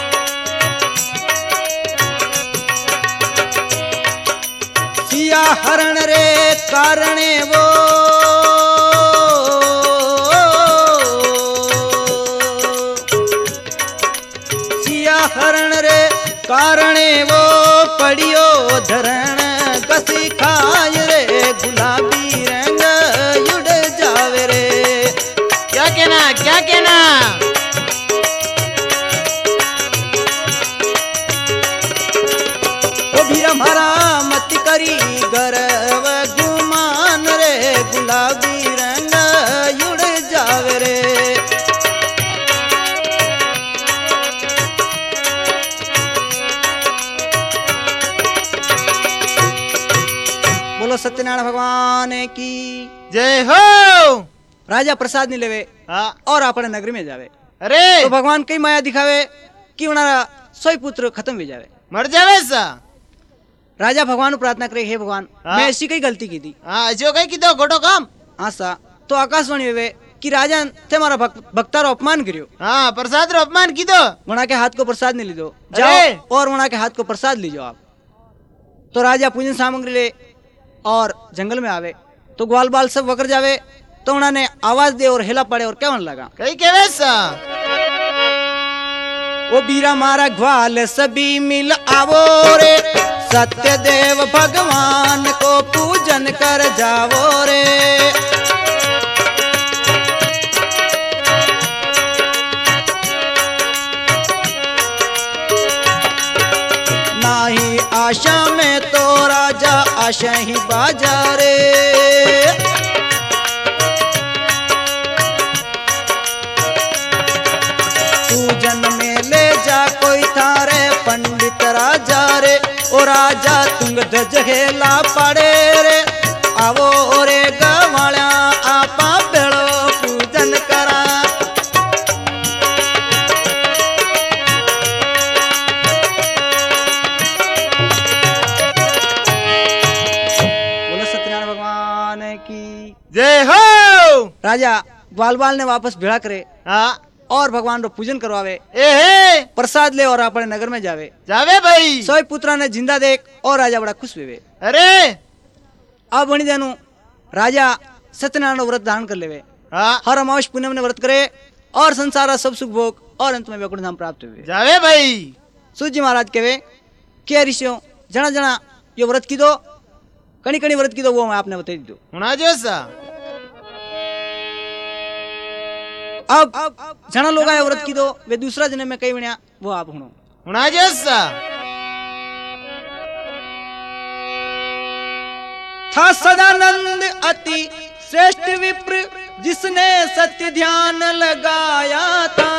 सिया हरण रे कारणे वो सिया हरण रे कारणे वो पड़ियो धरण कसी खाय रे गुलाबी रंग उड़ जावे रे। क्या कहना, क्या कहना। ओ भीरा मारा मत करी गर्व गुमान रे गुलाबी रंग उड़ जावे रे। बोलो सत्यनारायण भगवान की जय हो। राजा प्रसाद नहीं लेवे हाँ और अपने नगरी में जावे अरे तो भगवान कई माया दिखावे कि उनारा 100 पुत्र खत्म हो जावे। मर जावे सा। राजा भगवान को प्रार्थना करे हे भगवान हाँ। मैं ऐसी कई गलती की थी। हाँ, जो कहीं की दो घोटो काम। आशा तो आकाशवाणी हुए कि राजा ते मारा भक्ता रो अपमान करियो। हाँ, प्रसाद रो अपमान की दो। वना के हाथ को प्रसाद नहीं लीजो अरे! जाओ और वना के हाथ को प्रसाद लीजो आप। तो राजा पूजन सामग्री ले और जंगल में आवे तो ग्वाल बाल सब वकर जावे तो उन्होंने आवाज दे और हेला पड़े और क्या मन लगा कहीं के वैसा। वो बीरा मारा ग्वाल सभी मिल आवो रे सत्य देव भगवान को पूजन कर जावो रे। नाही आशा में तो राजा आशा ही बाजारे। पूजन में ले जा कोई थारे पंडित राजा रे ओ राजा तुंग जहेला पड़े रे आवो रे गवाल्या आपा बेड़ो पूजन करा। बोलो सत्यनारायण भगवान की जय हो। राजा ग्वाल बाल ने वापस भेड़ा करे हाँ और भगवान रो पूजन करवावे ए हे प्रसाद ले और अपने नगर में जावे। जावे भाई। 100 पुत्रा ने जिंदा देख और राजा बड़ा खुश हुए। अरे अब बनी देनु राजा सत्यनारायण व्रत धारण कर लेवे। हाँ हर अमावस पूनम ने व्रत करे और संसार सुख सुख भोग और अंत में वैकुंठ धाम प्राप्त हुए। जावे भाई। सूत जी महाराज कहे के ऋषियों जना जना यो व्रत की दो कणी कणी व्रत की दो वो मैं आपने बता दो। हुना जो सा अब जना लोग आए व्रत की दो वे दूसरा जन्म में कई बनिया वो आप हुनो। हुना जो सा था सदानंद अति श्रेष्ठ विप्र जिसने सत्य ध्यान लगाया था।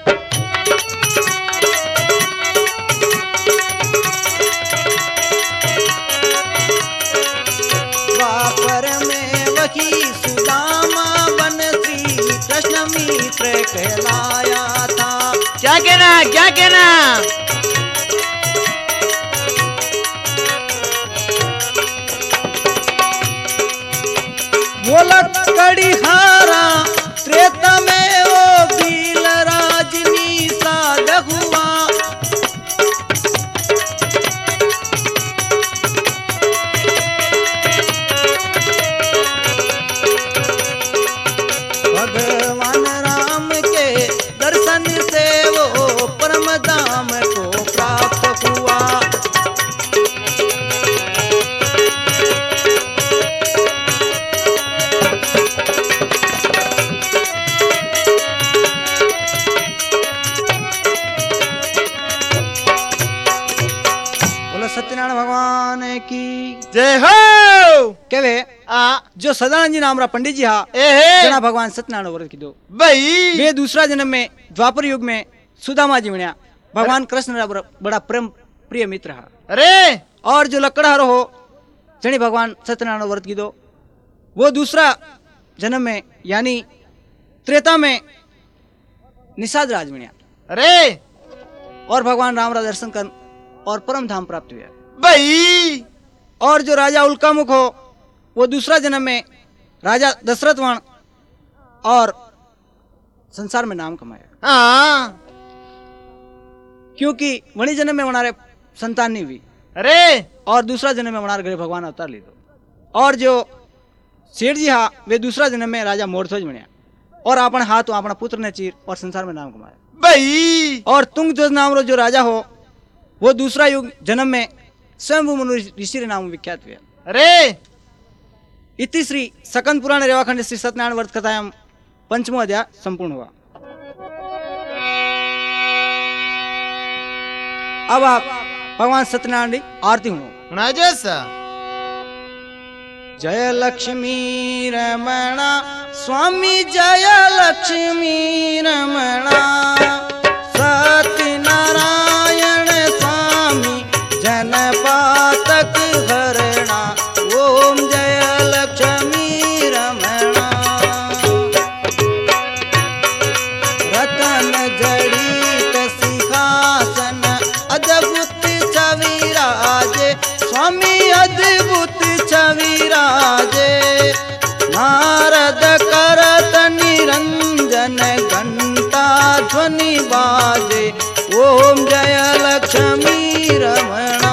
द्वापर में वही सुदामा बन श्री कृष्ण मित्र कहलाया था। क्या कहना क्या कहना। वो लकड़ी हारा त्रेता में वो भील राजनी साध हुआ। भगवान राम के दर्शन से वो परम धाम को प्राप्त हुआ। सत्यनारायण भगवान की जय हो। केवे आ जो सदानंद जी नाम रा पंडित जी हा एहे जना भगवान सत्यनारायण व्रत की दो भाई। वे दूसरा जन्म में द्वापर युग में सुदामा जी बन्या भगवान कृष्ण रा बड़ा प्रेम प्रिय मित्र हा। अरे और जो लकड़हारो हो जनी भगवान सत्यनारायण व्रत की दो वो दूसरा जन्म में यानी त्रेता में निषाद राज बन्या। अरे और भगवान राम रा दर्शन कर और परम धाम प्राप्त हुआ भाई। और जो राजा उल्कामुख हो वो दूसरा जन्म में राजा दशरथ वण और संसार में नाम कमाया। हाँ क्योंकि वणी जन्म में वनारे संतान नहीं हुई। अरे और दूसरा जन्म में वनारे घरे भगवान अवतार ली दो। और जो शेठ जी हा वे दूसरा जन्म में राजा मोरध्वज बन्या और अपना हाथ अपना पुत्र ने चीर और संसार में नाम कमाया भाई। और तुंगध्वज नाम रो जो राजा हो वो दूसरा युग जन्म में स्वयं मनु ऋषि नाम विख्यात हुआ। अरे इति श्री सकंद पुराण रेवाखंड श्री सत्यनारायण व्रत कथायाम पंचमो अध्याय संपूर्ण हुआ। अब आप भगवान सत्यनारायण की आरती हुआ। हुना जो सा जय लक्ष्मी रमणा स्वामी जय लक्ष्मी रमणा सत्यनारायण स्वामी जनपातक हरणा ओम जय लक्ष्मी रमणा। रतन जड़ित सिंहासन अद्भुत छविराजे स्वामी अद्भुत छविराजे। नारद करत निरंजन घंटा ध्वनि बाजे ओम जय लक्ष्मी रमणा।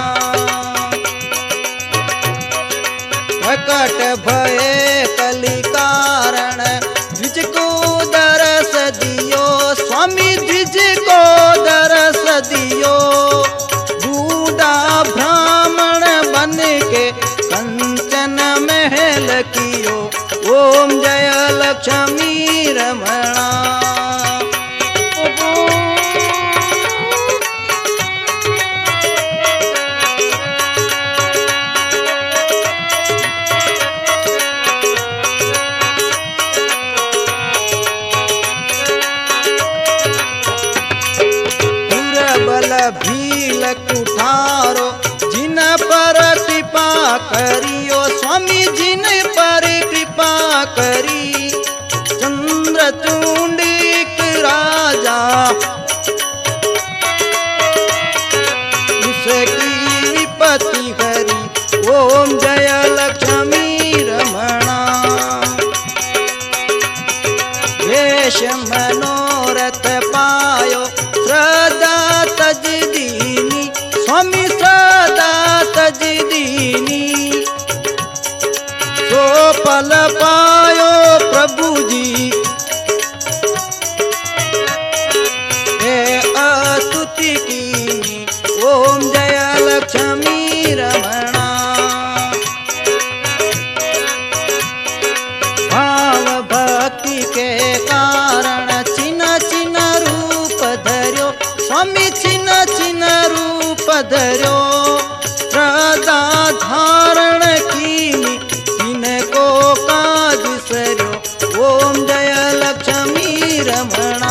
प्रकट भये कलि कारण द्विज को दरस दियो स्वामी द्विज को दरस दियो। बूढ़ा ब्राह्मण बन के कंचन महल कियो ओम जय लक्ष्मी रमणा। भील कुठारो जिन पर कृपा करियो स्वामी जिन पर कृपा करी। चंद्रचूंड एक राजा उसकी विपत्ति हरी ओम जय लक्ष्मी रमणा। वेश मनोरथ पायो श्रद्धा तज दीनी स्वामी श्रद्धा तज दीनी। सो पल पायो प्रभु जी गायो ओम जय लक्ष्मी रमणा।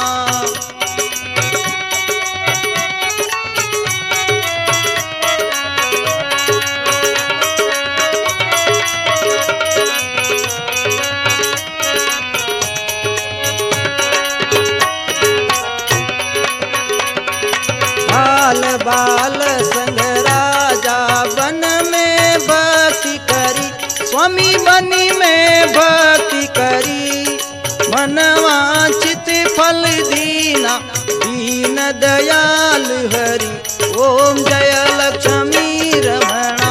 बाल बाल संग राजा बन में भक्ति करी, स्वामी बनी में भक्ति करी। मनवांचित फल दीना, दीन दयाल हरि ओम जय लक्ष्मी रमणा।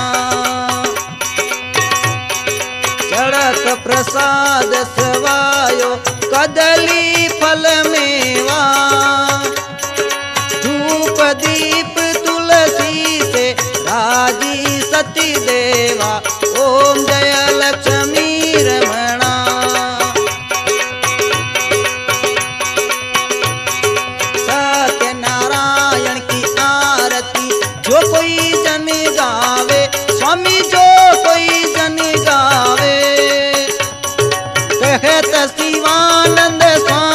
चढ़त प्रसाद सवायो कदली फल मेवा, धूप दीप तुलसी से राजी सती देवा ओम जय लक्ष्मी रमणा। सत्यनारायण की आरती जो कोई जन गावे, स्वामी जो कोई जन गावे। कहत शिवानंद स्वामी